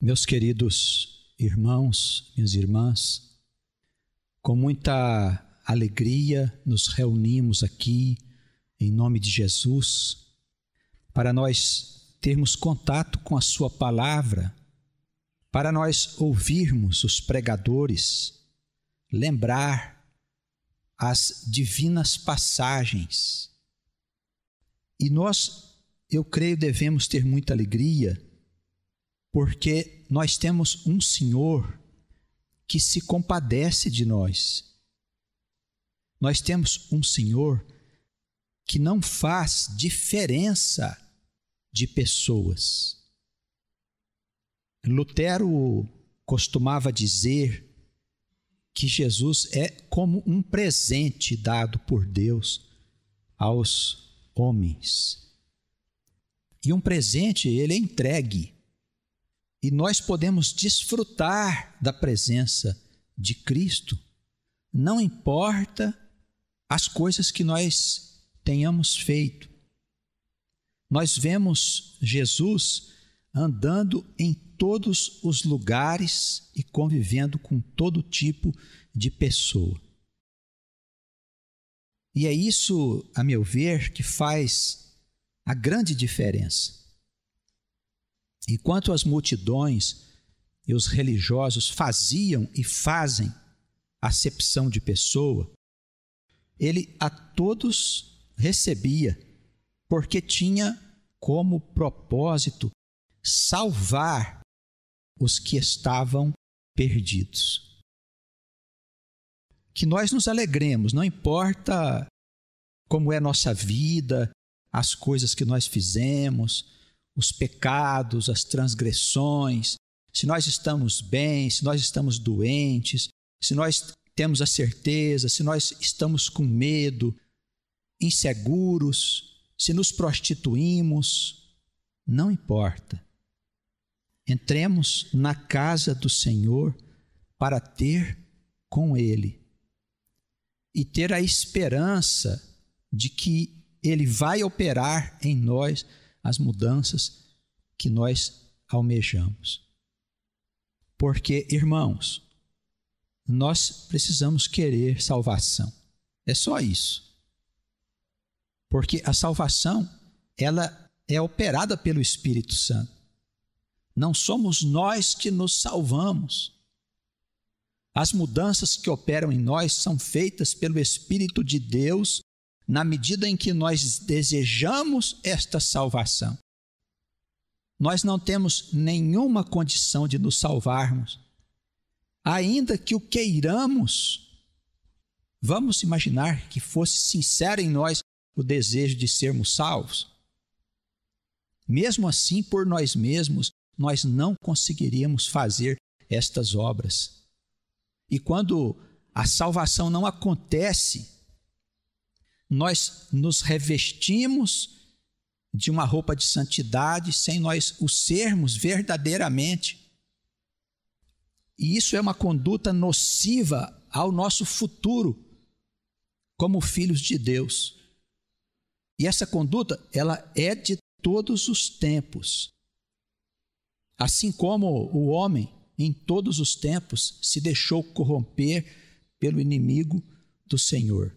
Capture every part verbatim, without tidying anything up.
Meus queridos irmãos, minhas irmãs, com muita alegria nos reunimos aqui em nome de Jesus para nós termos contato com a sua palavra, para nós ouvirmos os pregadores, lembrar as divinas passagens. E nós, eu creio, devemos ter muita alegria, porque nós temos um Senhor que se compadece de nós. Nós temos um Senhor que não faz diferença de pessoas. Lutero costumava dizer que Jesus é como um presente dado por Deus aos homens. E um presente, ele é entregue. E nós podemos desfrutar da presença de Cristo, não importa as coisas que nós tenhamos feito. Nós vemos Jesus andando em todos os lugares e convivendo com todo tipo de pessoa. E é isso, a meu ver, que faz a grande diferença. Enquanto as multidões e os religiosos faziam e fazem acepção de pessoa, ele a todos recebia, porque tinha como propósito salvar os que estavam perdidos. Que nós nos alegremos, não importa como é nossa vida, as coisas que nós fizemos, os pecados, as transgressões, se nós estamos bem, se nós estamos doentes, se nós temos a certeza, se nós estamos com medo, inseguros, se nos prostituímos, não importa. Entremos na casa do Senhor para ter com Ele e ter a esperança de que Ele vai operar em nós as mudanças que nós almejamos. Porque, irmãos, nós precisamos querer salvação. É só isso. Porque a salvação, ela é operada pelo Espírito Santo. Não somos nós que nos salvamos. As mudanças que operam em nós são feitas pelo Espírito de Deus na medida em que nós desejamos esta salvação. Nós não temos nenhuma condição de nos salvarmos. Ainda que o queiramos, vamos imaginar que fosse sincero em nós o desejo de sermos salvos. Mesmo assim, por nós mesmos, nós não conseguiríamos fazer estas obras. E quando a salvação não acontece, nós nos revestimos de uma roupa de santidade sem nós o sermos verdadeiramente. E isso é uma conduta nociva ao nosso futuro como filhos de Deus. E essa conduta, ela é de todos os tempos. Assim como o homem, em todos os tempos, se deixou corromper pelo inimigo do Senhor.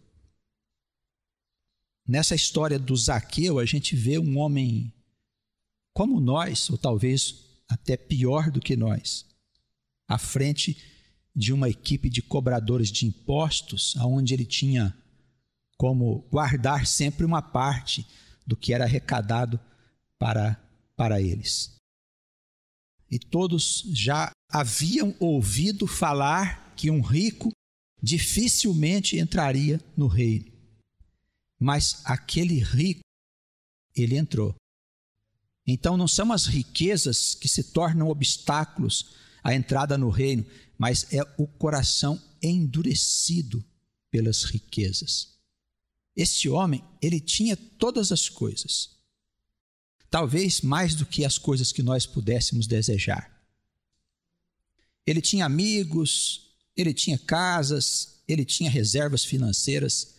Nessa história do Zaqueu, a gente vê um homem como nós, ou talvez até pior do que nós, à frente de uma equipe de cobradores de impostos, onde ele tinha como guardar sempre uma parte do que era arrecadado para, para eles. E todos já haviam ouvido falar que um rico dificilmente entraria no reino. Mas aquele rico, ele entrou. Então não são as riquezas que se tornam obstáculos à entrada no reino, mas é o coração endurecido pelas riquezas. Este homem, ele tinha todas as coisas, talvez mais do que as coisas que nós pudéssemos desejar. Ele tinha amigos, ele tinha casas, ele tinha reservas financeiras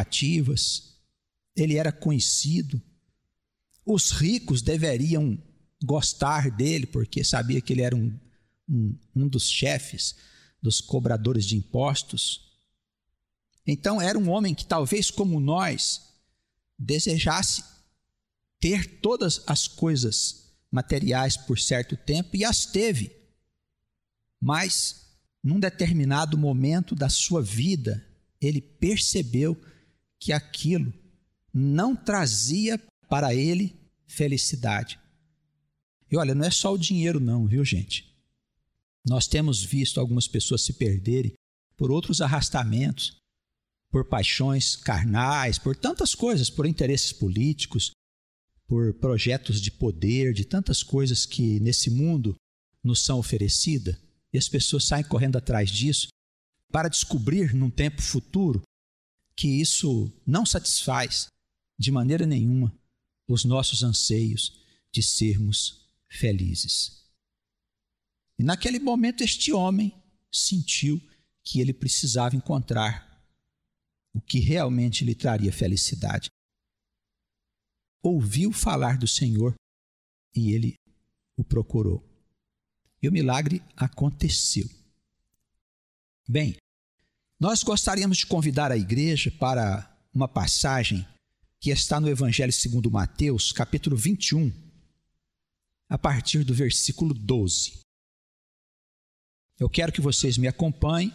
significativas, ele era conhecido. Os ricos deveriam gostar dele, porque sabia que ele era um, um, um dos chefes dos cobradores de impostos. Então era um homem que talvez como nós desejasse ter todas as coisas materiais por certo tempo, e as teve. Mas num determinado momento da sua vida, ele percebeu que aquilo não trazia para ele felicidade. E olha, não é só o dinheiro não, viu, gente? Nós temos visto algumas pessoas se perderem por outros arrastamentos, por paixões carnais, por tantas coisas, por interesses políticos, por projetos de poder, de tantas coisas que nesse mundo nos são oferecidas. E as pessoas saem correndo atrás disso para descobrir num tempo futuro que isso não satisfaz de maneira nenhuma os nossos anseios de sermos felizes. E naquele momento este homem sentiu que ele precisava encontrar o que realmente lhe traria felicidade. Ouviu falar do Senhor e ele o procurou. E o milagre aconteceu. Bem, nós gostaríamos de convidar a igreja para uma passagem que está no Evangelho segundo Mateus, capítulo vinte e um, a partir do versículo doze. Eu quero que vocês me acompanhem.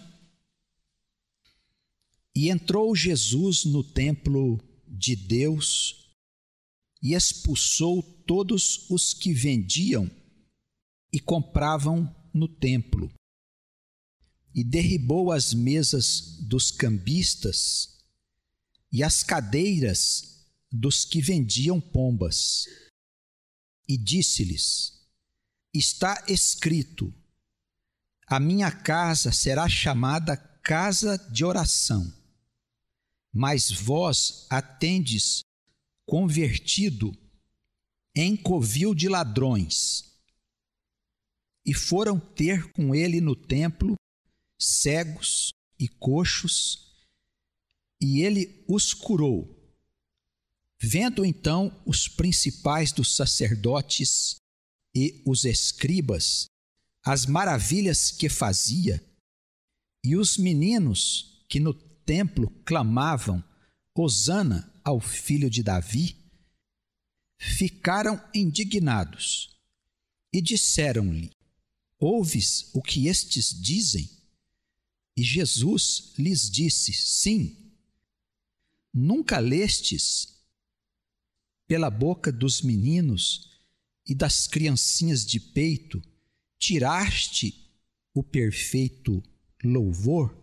E entrou Jesus no templo de Deus e expulsou todos os que vendiam e compravam no templo, e derribou as mesas dos cambistas e as cadeiras dos que vendiam pombas, e disse-lhes: está escrito, a minha casa será chamada casa de oração, mas vós a tendes convertido em covil de ladrões. E foram ter com ele no templo cegos e coxos, e ele os curou. Vendo então os principais dos sacerdotes e os escribas as maravilhas que fazia, e os meninos que no templo clamavam Hosana ao filho de Davi, ficaram indignados e disseram-lhe: ouves o que estes dizem? E Jesus lhes disse: sim. Nunca lestes pela boca dos meninos e das criancinhas de peito tiraste o perfeito louvor?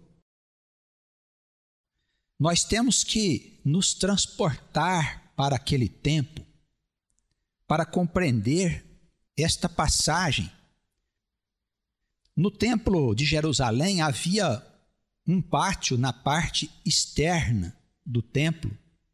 Nós temos que nos transportar para aquele tempo para compreender esta passagem. No templo de Jerusalém havia um pátio na parte externa do templo,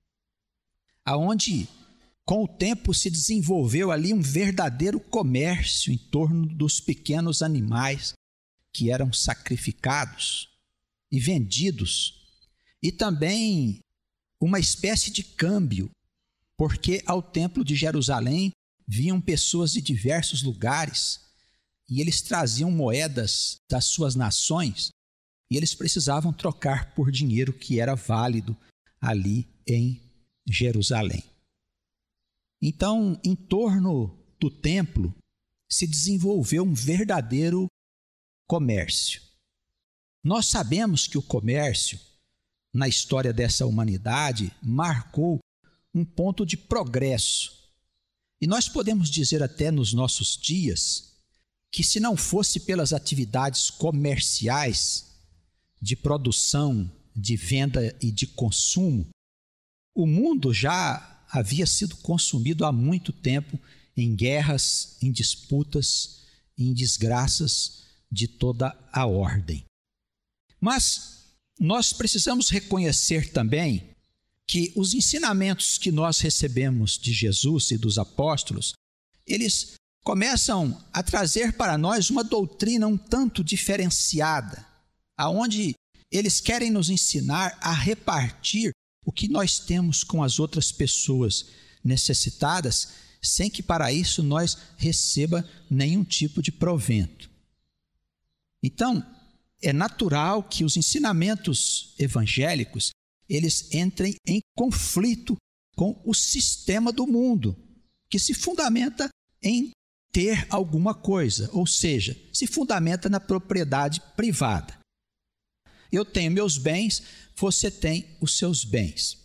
aonde com o tempo se desenvolveu ali um verdadeiro comércio em torno dos pequenos animais que eram sacrificados e vendidos, e também uma espécie de câmbio, porque ao templo de Jerusalém vinham pessoas de diversos lugares e eles traziam moedas das suas nações e eles precisavam trocar por dinheiro que era válido ali em Jerusalém. Então, em torno do templo se desenvolveu um verdadeiro comércio. Nós sabemos que o comércio, na história dessa humanidade, marcou um ponto de progresso. E nós podemos dizer até nos nossos dias que, se não fosse pelas atividades comerciais de produção, de venda e de consumo, o mundo já havia sido consumido há muito tempo em guerras, em disputas, em desgraças de toda a ordem. Mas nós precisamos reconhecer também que os ensinamentos que nós recebemos de Jesus e dos apóstolos, eles começam a trazer para nós uma doutrina um tanto diferenciada, aonde eles querem nos ensinar a repartir o que nós temos com as outras pessoas necessitadas, sem que para isso nós receba nenhum tipo de provento. Então, é natural que os ensinamentos evangélicos, eles entrem em conflito com o sistema do mundo, que se fundamenta em ter alguma coisa, ou seja, se fundamenta na propriedade privada. Eu tenho meus bens, você tem os seus bens.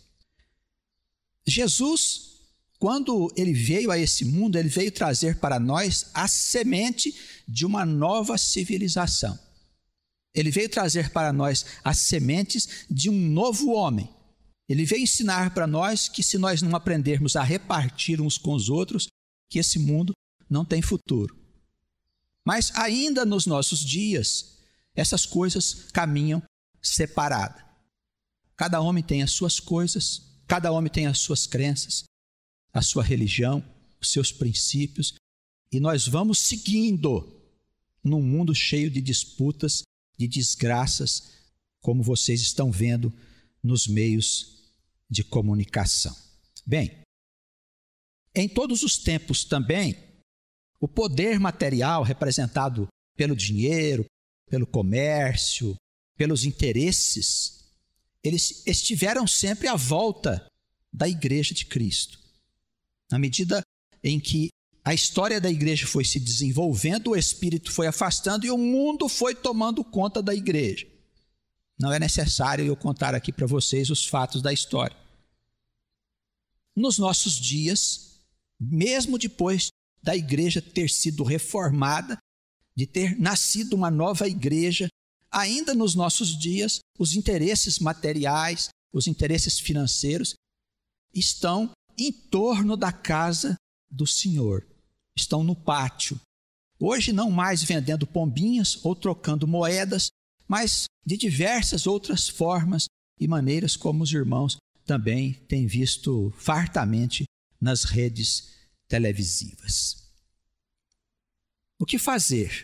Jesus, quando ele veio a esse mundo, ele veio trazer para nós a semente de uma nova civilização. Ele veio trazer para nós as sementes de um novo homem. Ele veio ensinar para nós que se nós não aprendermos a repartir uns com os outros, que esse mundo não tem futuro. Mas ainda nos nossos dias, essas coisas caminham separadas. Cada homem tem as suas coisas, cada homem tem as suas crenças, a sua religião, os seus princípios, e nós vamos seguindo num mundo cheio de disputas, de desgraças, como vocês estão vendo nos meios de comunicação. Bem, em todos os tempos também, o poder material representado pelo dinheiro, pelo comércio, pelos interesses, eles estiveram sempre à volta da Igreja de Cristo. Na medida em que a história da igreja foi se desenvolvendo, o Espírito foi afastando e o mundo foi tomando conta da igreja. Não é necessário eu contar aqui para vocês os fatos da história. Nos nossos dias, mesmo depois da igreja ter sido reformada, de ter nascido uma nova igreja, ainda nos nossos dias, os interesses materiais, os interesses financeiros estão em torno da casa do Senhor, estão no pátio. Hoje não mais vendendo pombinhas ou trocando moedas, mas de diversas outras formas e maneiras como os irmãos também têm visto fartamente nas redes televisivas. O que fazer?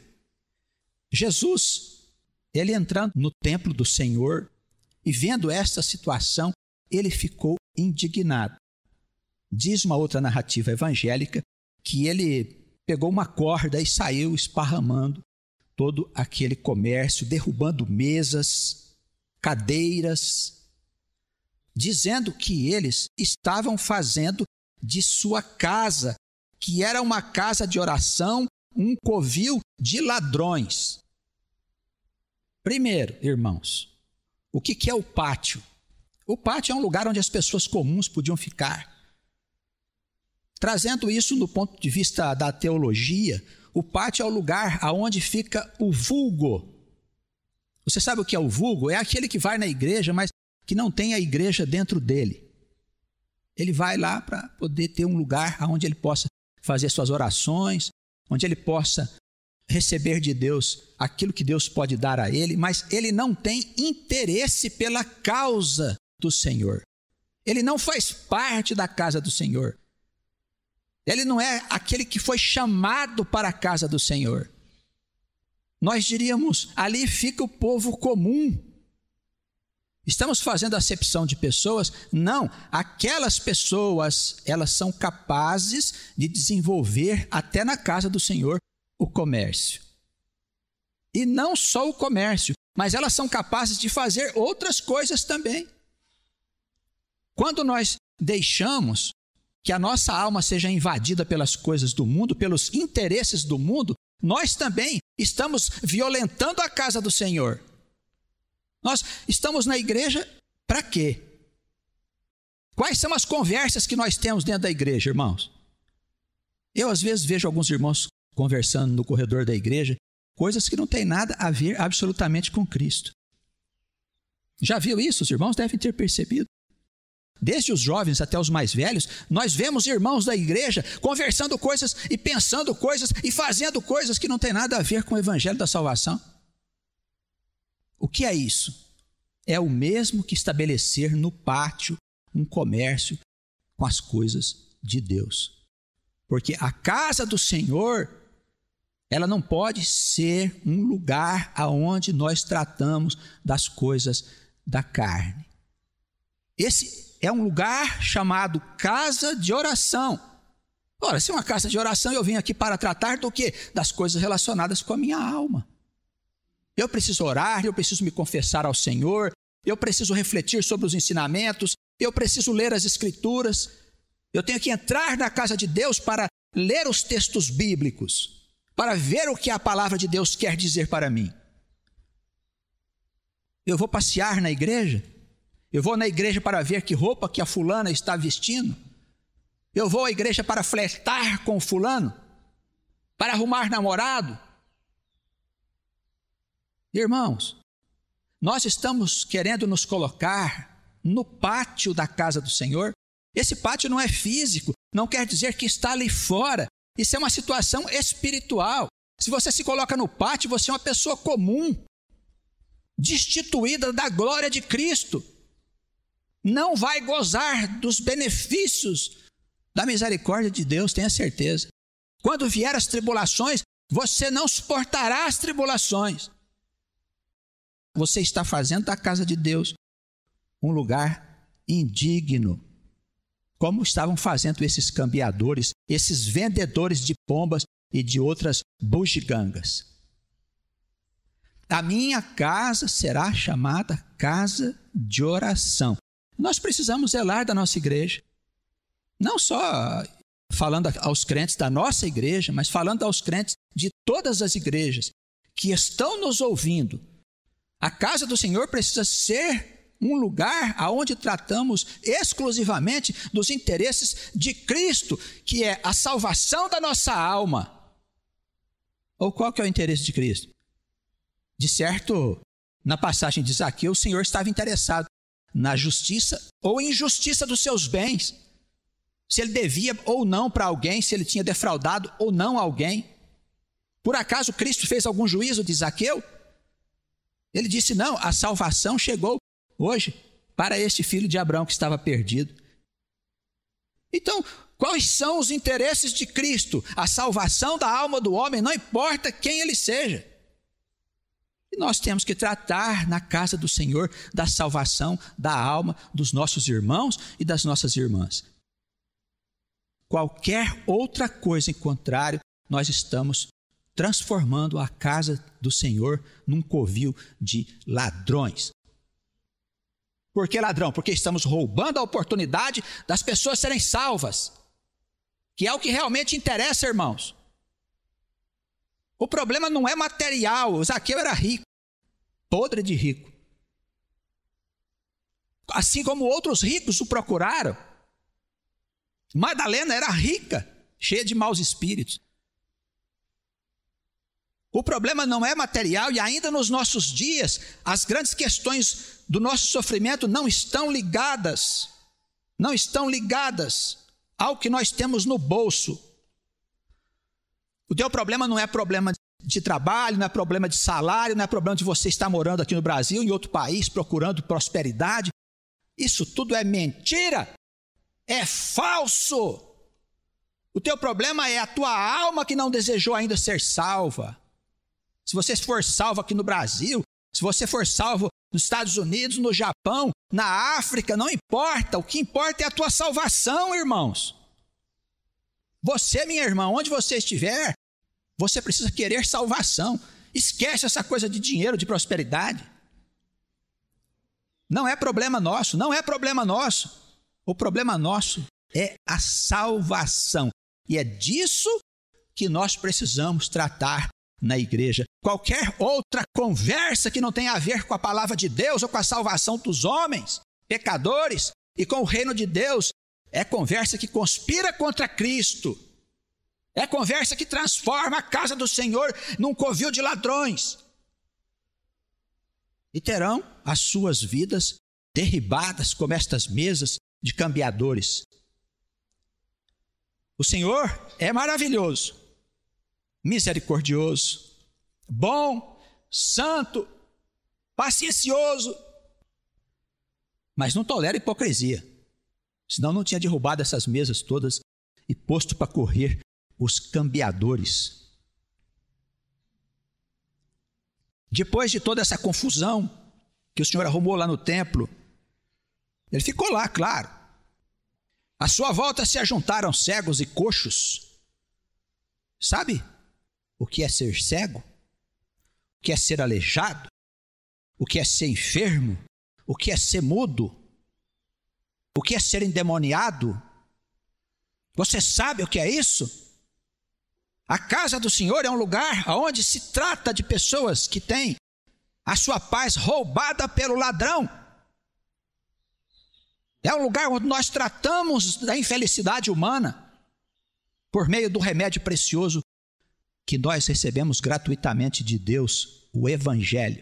Jesus, ele entrando no templo do Senhor e vendo esta situação, ele ficou indignado. Diz uma outra narrativa evangélica que ele pegou uma corda e saiu esparramando todo aquele comércio, derrubando mesas, cadeiras, dizendo que eles estavam fazendo de sua casa, que era uma casa de oração, um covil de ladrões. Primeiro, irmãos, o que é o pátio? O pátio é um lugar onde as pessoas comuns podiam ficar. Trazendo isso no ponto de vista da teologia, o pátio é o lugar aonde fica o vulgo. Você sabe o que é o vulgo? É aquele que vai na igreja, mas que não tem a igreja dentro dele. Ele vai lá para poder ter um lugar onde ele possa fazer suas orações, onde ele possa receber de Deus aquilo que Deus pode dar a ele, mas ele não tem interesse pela causa do Senhor. Ele não faz parte da casa do Senhor. Ele não é aquele que foi chamado para a casa do Senhor. Nós diríamos, ali fica o povo comum. Estamos fazendo acepção de pessoas? Não, aquelas pessoas, elas são capazes de desenvolver até na casa do Senhor o comércio. E não só o comércio, mas elas são capazes de fazer outras coisas também. Quando nós deixamos que a nossa alma seja invadida pelas coisas do mundo, pelos interesses do mundo, nós também estamos violentando a casa do Senhor. Nós estamos na igreja para quê? Quais são as conversas que nós temos dentro da igreja, irmãos? Eu às vezes vejo alguns irmãos conversando no corredor da igreja, coisas que não têm nada a ver absolutamente com Cristo. Já viu isso? Os irmãos devem ter percebido. Desde os jovens até os mais velhos, nós vemos irmãos da igreja conversando coisas e pensando coisas e fazendo coisas que não têm nada a ver com o evangelho da salvação. O que é isso? É o mesmo que estabelecer no pátio um comércio com as coisas de Deus. Porque a casa do Senhor, ela não pode ser um lugar aonde nós tratamos das coisas da carne. Esse é um lugar chamado casa de oração. Ora, se é uma casa de oração, eu vim aqui para tratar do quê? Das coisas relacionadas com a minha alma. Eu preciso orar, eu preciso me confessar ao Senhor, eu preciso refletir sobre os ensinamentos, eu preciso ler as Escrituras, eu tenho que entrar na casa de Deus para ler os textos bíblicos, para ver o que a palavra de Deus quer dizer para mim. Eu vou passear na igreja, eu vou na igreja para ver que roupa que a fulana está vestindo, eu vou à igreja para flertar com o fulano, para arrumar namorado. Irmãos, nós estamos querendo nos colocar no pátio da casa do Senhor. Esse pátio não é físico, não quer dizer que está ali fora. Isso é uma situação espiritual. Se você se coloca no pátio, você é uma pessoa comum, destituída da glória de Cristo. Não vai gozar dos benefícios da misericórdia de Deus, tenha certeza. Quando vier as tribulações, você não suportará as tribulações. Você está fazendo da casa de Deus um lugar indigno, como estavam fazendo esses cambiadores, esses vendedores de pombas e de outras bugigangas. A minha casa será chamada casa de oração. Nós precisamos zelar da nossa igreja, não só falando aos crentes da nossa igreja, mas falando aos crentes de todas as igrejas que estão nos ouvindo. A casa do Senhor precisa ser um lugar onde tratamos exclusivamente dos interesses de Cristo, que é a salvação da nossa alma. Ou qual que é o interesse de Cristo? De certo, na passagem de Zaqueu, o Senhor estava interessado na justiça ou injustiça dos seus bens. Se ele devia ou não para alguém, se ele tinha defraudado ou não alguém. Por acaso Cristo fez algum juízo de Zaqueu? Ele disse, não, a salvação chegou hoje para este filho de Abraão que estava perdido. Então, quais são os interesses de Cristo? A salvação da alma do homem, não importa quem ele seja. E nós temos que tratar na casa do Senhor da salvação da alma dos nossos irmãos e das nossas irmãs. Qualquer outra coisa em contrário, nós estamos transformando a casa do Senhor num covil de ladrões. Por que ladrão? Porque estamos roubando a oportunidade das pessoas serem salvas, que é o que realmente interessa, irmãos. O problema não é material. O Zaqueu era rico, podre de rico. Assim como outros ricos o procuraram. Madalena era rica, cheia de maus espíritos. O problema não é material e ainda nos nossos dias, as grandes questões do nosso sofrimento não estão ligadas, não estão ligadas ao que nós temos no bolso. O teu problema não é problema de trabalho, não é problema de salário, não é problema de você estar morando aqui no Brasil, em outro país, procurando prosperidade. Isso tudo é mentira, é falso. O teu problema é a tua alma que não desejou ainda ser salva. Se você for salvo aqui no Brasil, se você for salvo nos Estados Unidos, no Japão, na África, não importa. O que importa é a tua salvação, irmãos. Você, minha irmã, onde você estiver, você precisa querer salvação. Esquece essa coisa de dinheiro, de prosperidade. Não é problema nosso, não é problema nosso. O problema nosso é a salvação. E é disso que nós precisamos tratar na igreja. Qualquer outra conversa que não tenha a ver com a palavra de Deus ou com a salvação dos homens, pecadores, e com o reino de Deus, é conversa que conspira contra Cristo. É conversa que transforma a casa do Senhor num covil de ladrões. E terão as suas vidas derribadas como estas mesas de cambiadores. O Senhor é maravilhoso, misericordioso, bom, santo, paciencioso, mas não tolera hipocrisia. Senão não tinha derrubado essas mesas todas e posto para correr os cambiadores. Depois de toda essa confusão que o Senhor arrumou lá no templo, Ele ficou lá, claro. À sua volta se ajuntaram cegos e coxos. Sabe o que é ser cego? O que é ser aleijado? O que é ser enfermo? O que é ser mudo? O que é ser endemoniado? Você sabe o que é isso? A casa do Senhor é um lugar onde se trata de pessoas que têm a sua paz roubada pelo ladrão. É um lugar onde nós tratamos da infelicidade humana por meio do remédio precioso que nós recebemos gratuitamente de Deus, o Evangelho.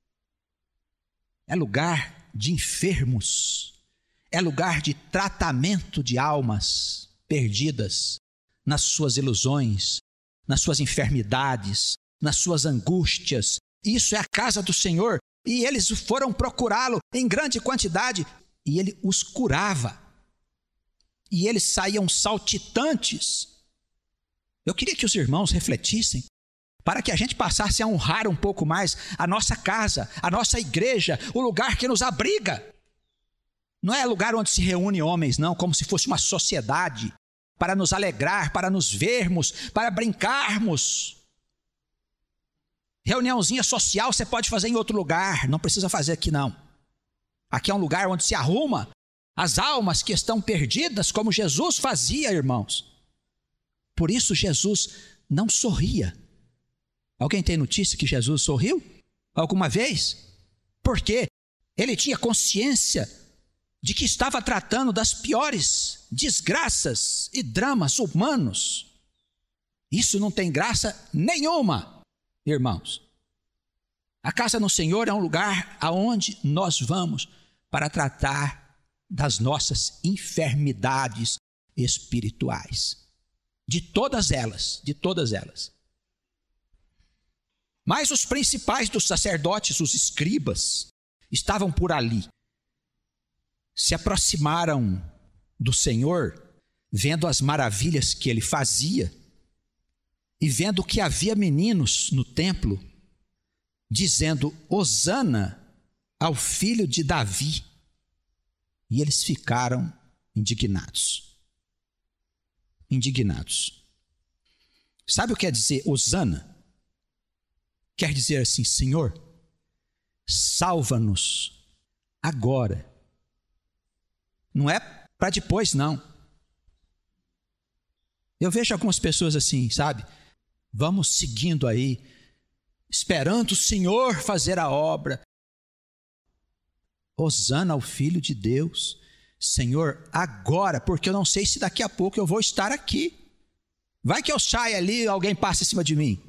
É lugar de enfermos, é lugar de tratamento de almas perdidas nas suas ilusões, nas suas enfermidades, nas suas angústias. Isso é a casa do Senhor, e eles foram procurá-lo em grande quantidade, e ele os curava, e eles saíam saltitantes. Eu queria que os irmãos refletissem, para que a gente passasse a honrar um pouco mais a nossa casa, a nossa igreja, o lugar que nos abriga. Não é lugar onde se reúne homens, não, como se fosse uma sociedade, para nos alegrar, para nos vermos, para brincarmos. Reuniãozinha social você pode fazer em outro lugar, não precisa fazer aqui não. Aqui é um lugar onde se arruma as almas que estão perdidas, como Jesus fazia, irmãos. Por isso Jesus não sorria. Alguém tem notícia que Jesus sorriu alguma vez? Porque ele tinha consciência de que estava tratando das piores desgraças e dramas humanos. Isso não tem graça nenhuma, irmãos. A casa do Senhor é um lugar aonde nós vamos para tratar das nossas enfermidades espirituais. De todas elas, de todas elas. Mas os principais dos sacerdotes, os escribas, estavam por ali. Se aproximaram do Senhor, vendo as maravilhas que ele fazia, e vendo que havia meninos no templo, dizendo: Hosana ao filho de Davi. E eles ficaram indignados. Indignados. Sabe o que quer dizer Hosana? Quer dizer assim: Senhor, salva-nos agora. Não é para depois, não. Eu vejo algumas pessoas assim, sabe? Vamos seguindo aí, esperando o Senhor fazer a obra. Hosana ao Filho de Deus. Senhor, agora, porque eu não sei se daqui a pouco eu vou estar aqui. Vai que eu saia ali e alguém passa em cima de mim.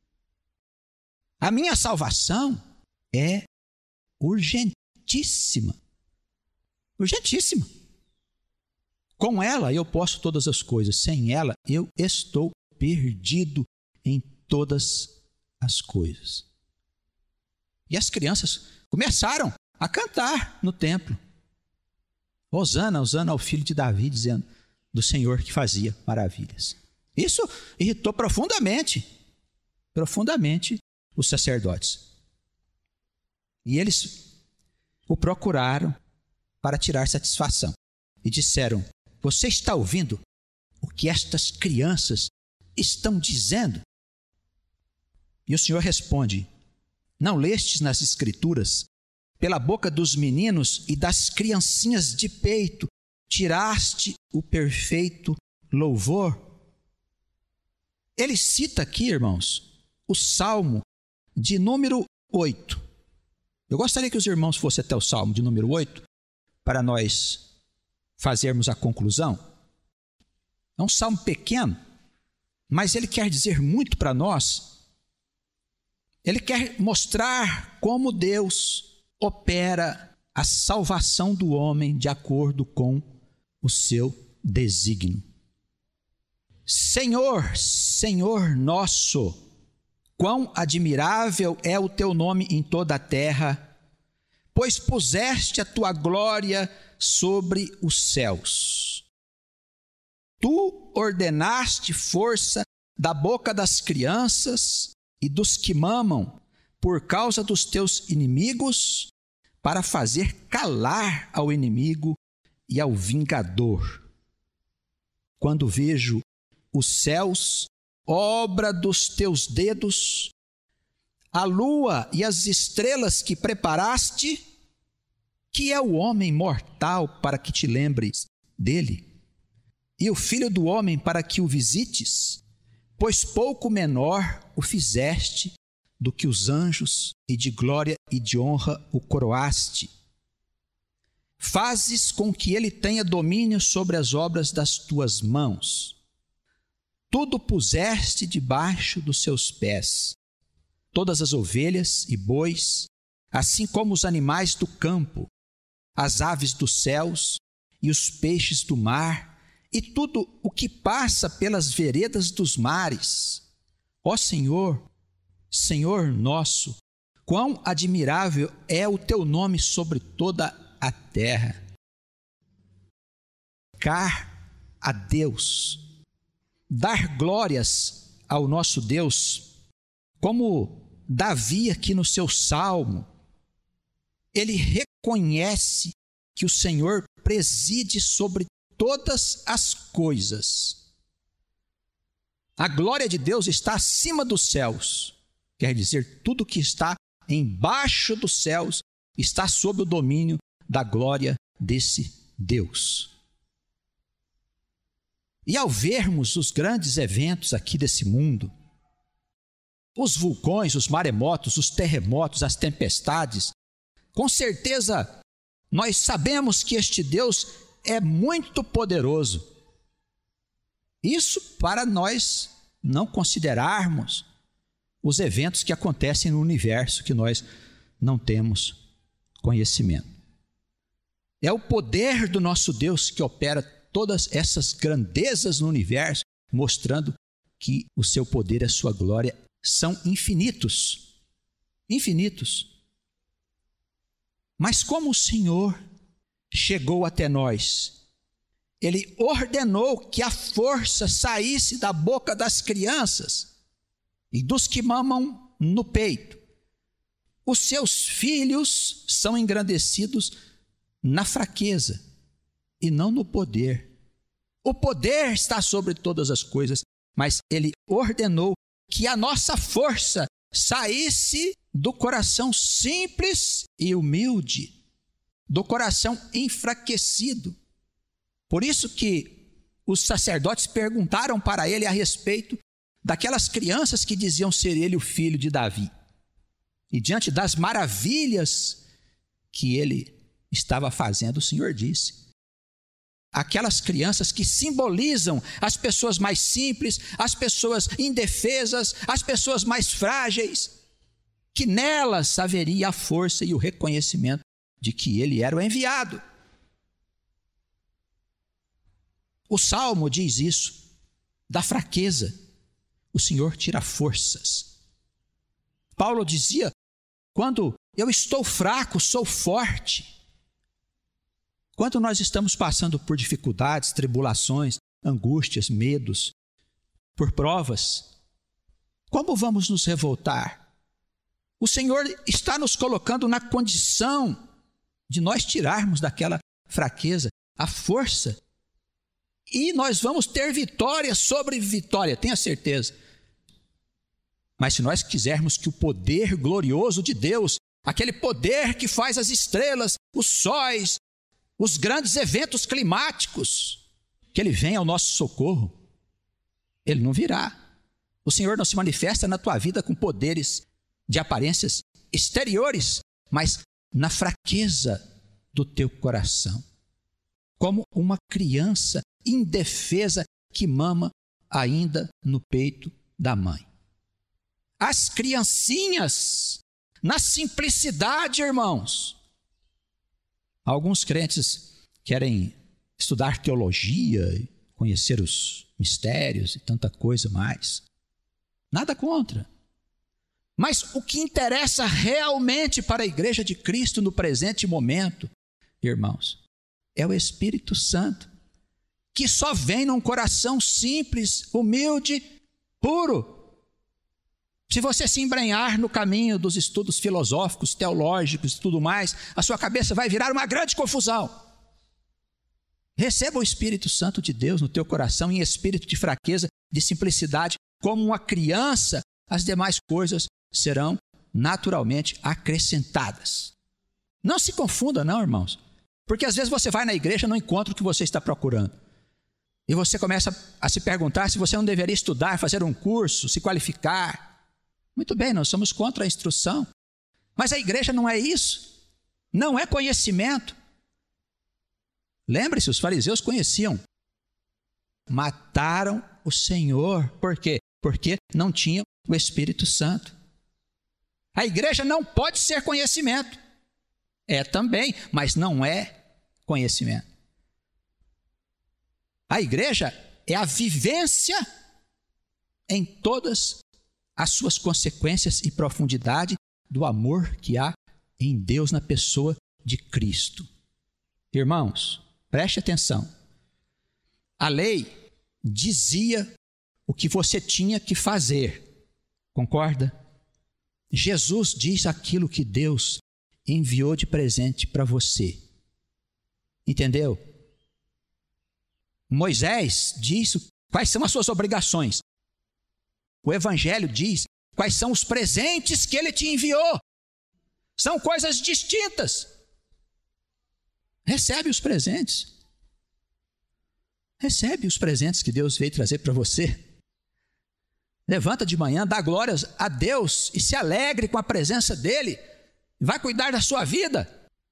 A minha salvação é urgentíssima. Urgentíssima. Com ela eu posso todas as coisas. Sem ela eu estou perdido em todas as coisas. E as crianças começaram a cantar no templo. Hosana, Hosana ao filho de Davi, dizendo do Senhor que fazia maravilhas. Isso irritou profundamente, profundamente os sacerdotes. E eles o procuraram para tirar satisfação. E disseram: você está ouvindo o que estas crianças estão dizendo? E o Senhor responde: não lestes nas Escrituras, pela boca dos meninos e das criancinhas de peito, tiraste o perfeito louvor? Ele cita aqui, irmãos, o Salmo de número oito. Eu gostaria que os irmãos fossem até o Salmo de número oito, para nós fazermos a conclusão. É um salmo pequeno, mas ele quer dizer muito para nós. Ele quer mostrar como Deus opera a salvação do homem de acordo com o seu desígnio. Senhor, Senhor nosso, quão admirável é o teu nome em toda a terra, pois puseste a tua glória sobre os céus. Tu ordenaste força da boca das crianças e dos que mamam, por causa dos teus inimigos, para fazer calar ao inimigo e ao vingador. Quando vejo os céus, obra dos teus dedos, a lua e as estrelas que preparaste, que é o homem mortal para que te lembres dele, e o filho do homem para que o visites, pois pouco menor o fizeste do que os anjos, e de glória e de honra o coroaste. Fazes com que ele tenha domínio sobre as obras das tuas mãos. Tudo puseste debaixo dos seus pés, todas as ovelhas e bois, assim como os animais do campo, as aves dos céus e os peixes do mar, e tudo o que passa pelas veredas dos mares. Ó Senhor, Senhor nosso, quão admirável é o teu nome sobre toda a terra. Car a Deus, dar glórias ao nosso Deus, como Davi aqui no seu salmo, ele reconhece que o Senhor preside sobre todas as coisas. A glória de Deus está acima dos céus, quer dizer, tudo que está embaixo dos céus está sob o domínio da glória desse Deus. E ao vermos os grandes eventos aqui desse mundo, os vulcões, os maremotos, os terremotos, as tempestades, com certeza nós sabemos que este Deus é muito poderoso. Isso para nós não considerarmos os eventos que acontecem no universo que nós não temos conhecimento. É o poder do nosso Deus que opera todas essas grandezas no universo, mostrando que o seu poder e a sua glória são infinitos. Infinitos. Mas como o Senhor chegou até nós, Ele ordenou que a força saísse da boca das crianças e dos que mamam no peito. Os seus filhos são engrandecidos na fraqueza e não no poder. O poder está sobre todas as coisas, mas Ele ordenou que a nossa força saísse do coração simples e humilde, do coração enfraquecido. Por isso que os sacerdotes perguntaram para ele a respeito daquelas crianças que diziam ser ele o filho de Davi. E diante das maravilhas que ele estava fazendo, o Senhor disse: aquelas crianças que simbolizam as pessoas mais simples, as pessoas indefesas, as pessoas mais frágeis, que nelas haveria a força e o reconhecimento de que ele era o enviado. O Salmo diz isso, da fraqueza o Senhor tira forças. Paulo dizia: quando eu estou fraco, sou forte. Quando nós estamos passando por dificuldades, tribulações, angústias, medos, por provas, como vamos nos revoltar? O Senhor está nos colocando na condição de nós tirarmos daquela fraqueza a força, e nós vamos ter vitória sobre vitória, tenha certeza. Mas se nós quisermos que o poder glorioso de Deus, aquele poder que faz as estrelas, os sóis, os grandes eventos climáticos, que Ele venha ao nosso socorro, Ele não virá. O Senhor não se manifesta na tua vida com poderes de aparências exteriores, mas na fraqueza do teu coração, como uma criança indefesa que mama ainda no peito da mãe. As criancinhas, na simplicidade, irmãos. Alguns crentes querem estudar teologia, conhecer os mistérios e tanta coisa mais. Nada contra. Mas o que interessa realmente para a igreja de Cristo no presente momento, irmãos, é o Espírito Santo, que só vem num coração simples, humilde, puro. Se você se embrenhar no caminho dos estudos filosóficos, teológicos e tudo mais, a sua cabeça vai virar uma grande confusão. Receba o Espírito Santo de Deus no teu coração em espírito de fraqueza, de simplicidade, como uma criança, as demais coisas serão naturalmente acrescentadas. Não se confunda não, irmãos, porque às vezes você vai na igreja e não encontra o que você está procurando. E você começa a se perguntar se você não deveria estudar, fazer um curso, se qualificar. Muito bem, nós somos contra a instrução, mas a igreja não é isso, não é conhecimento. Lembre-se, os fariseus conheciam, mataram o Senhor, por quê? Porque não tinham o Espírito Santo. A igreja não pode ser conhecimento, é também, mas não é conhecimento. A igreja é a vivência em todas as suas consequências e profundidade do amor que há em Deus na pessoa de Cristo. Irmãos, preste atenção. A lei dizia o que você tinha que fazer, concorda? Jesus diz aquilo que Deus enviou de presente para você. Entendeu? Moisés diz quais são as suas obrigações. O Evangelho diz quais são os presentes que ele te enviou. São coisas distintas. Recebe os presentes. Recebe os presentes que Deus veio trazer para você. Levanta de manhã, dá glórias a Deus e se alegre com a presença dEle. Vai cuidar da sua vida.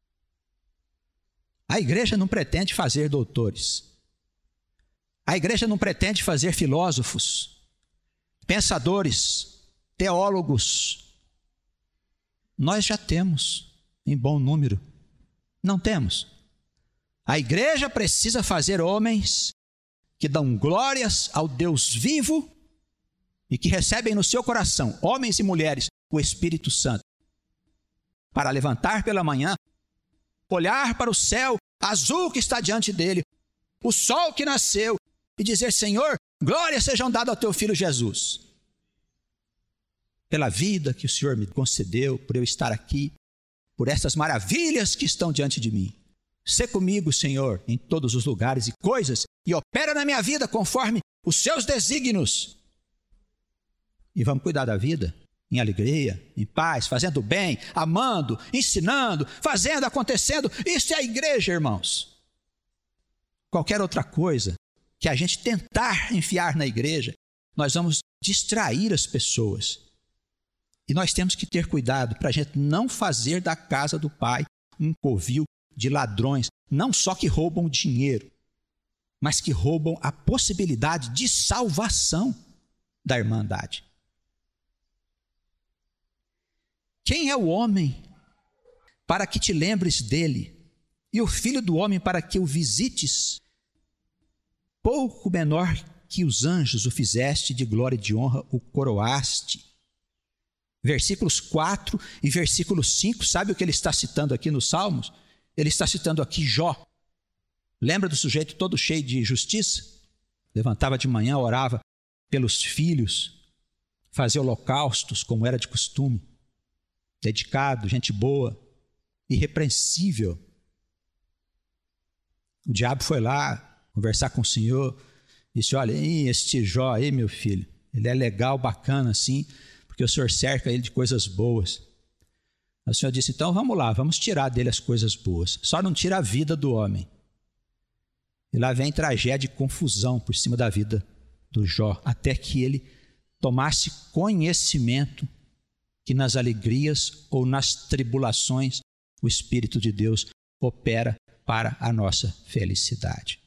A igreja não pretende fazer doutores. A igreja não pretende fazer filósofos, pensadores, teólogos. Nós já temos em bom número. Não temos. A igreja precisa fazer homens que dão glórias ao Deus vivo e que recebem no seu coração, homens e mulheres, o Espírito Santo, para levantar pela manhã, olhar para o céu azul que está diante dele, o sol que nasceu, e dizer: Senhor, glórias sejam dadas ao teu Filho Jesus, pela vida que o Senhor me concedeu, por eu estar aqui, por essas maravilhas que estão diante de mim. Sê comigo, Senhor, em todos os lugares e coisas, e opera na minha vida conforme os seus desígnios. E vamos cuidar da vida em alegria, em paz, fazendo bem, amando, ensinando, fazendo, acontecendo. Isso é a igreja, irmãos. Qualquer outra coisa que a gente tentar enfiar na igreja, nós vamos distrair as pessoas. E nós temos que ter cuidado para a gente não fazer da casa do Pai um covil de ladrões, não só que roubam dinheiro, mas que roubam a possibilidade de salvação da irmandade. Quem é o homem para que te lembres dele, e o filho do homem para que o visites? Pouco menor que os anjos o fizeste, de glória e de honra o coroaste. Versículos quatro e versículo cinco, sabe o que ele está citando aqui nos Salmos? Ele está citando aqui Jó. Lembra do sujeito todo cheio de justiça? Levantava de manhã, orava pelos filhos, fazia holocaustos como era de costume. Dedicado, gente boa, irrepreensível. O diabo foi lá conversar com o Senhor, disse: olha, este Jó aí, meu filho, ele é legal, bacana assim, porque o Senhor cerca ele de coisas boas. O Senhor disse: então vamos lá, vamos tirar dele as coisas boas, só não tira a vida do homem. E lá vem tragédia e confusão por cima da vida do Jó, até que ele tomasse conhecimento que nas alegrias ou nas tribulações o Espírito de Deus opera para a nossa felicidade.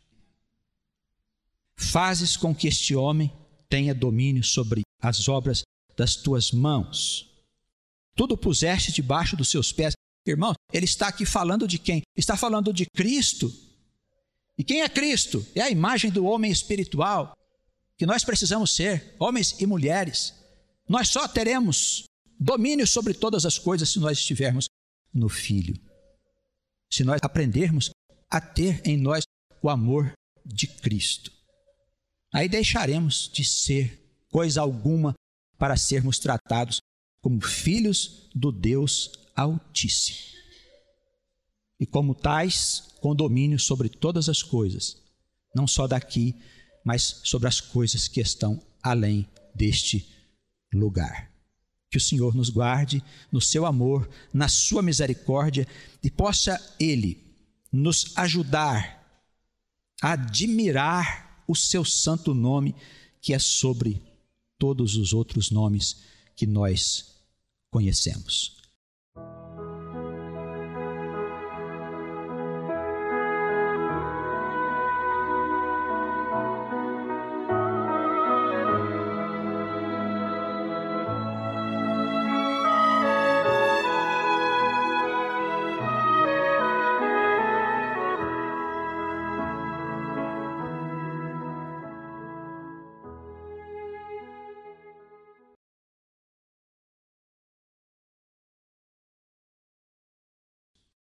Fazes com que este homem tenha domínio sobre as obras das tuas mãos. Tudo puseste debaixo dos seus pés. Irmão, ele está aqui falando de quem? Está falando de Cristo. E quem é Cristo? É a imagem do homem espiritual que nós precisamos ser, homens e mulheres. Nós só teremos domínio sobre todas as coisas se nós estivermos no Filho. Se nós aprendermos a ter em nós o amor de Cristo. Aí deixaremos de ser coisa alguma para sermos tratados como filhos do Deus Altíssimo. E como tais, com domínio sobre todas as coisas, não só daqui, mas sobre as coisas que estão além deste lugar. Que o Senhor nos guarde no seu amor, na sua misericórdia, e possa Ele nos ajudar a admirar o seu santo nome, que é sobre todos os outros nomes que nós conhecemos.